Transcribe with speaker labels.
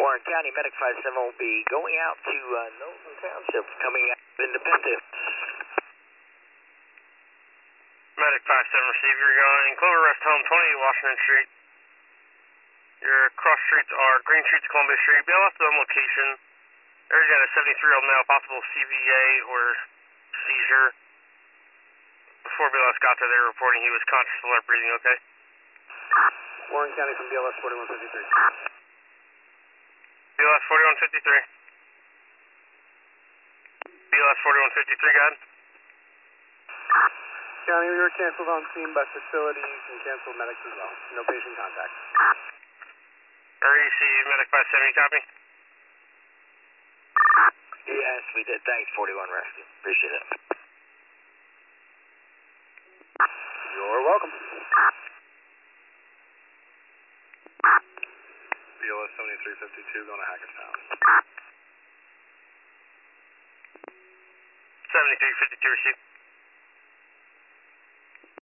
Speaker 1: Warren County, Medic 57 will be going out to Knowlton Township, coming out of Independence.
Speaker 2: Medic 57, receive. You're going Clover Rest Home, 28 Washington Street. Your cross streets are Green Street to Columbia Street. BLS to home location. There's got a 73-year-old male, possible CVA or seizure. Before BLS got there, they were reporting he was conscious, alert, breathing okay.
Speaker 3: Warren County from BLS 4153.
Speaker 2: BLS 4153. BLS 4153, go ahead.
Speaker 3: County, we were canceled on scene by facilities and canceled medics as well. No patient contact.
Speaker 2: REC, Medic 57, copy?
Speaker 1: Yes, we did. Thanks, 41 Rescue. Appreciate it.
Speaker 3: You're welcome. BLS 7352 going to Hackertown.
Speaker 2: 7352, receive.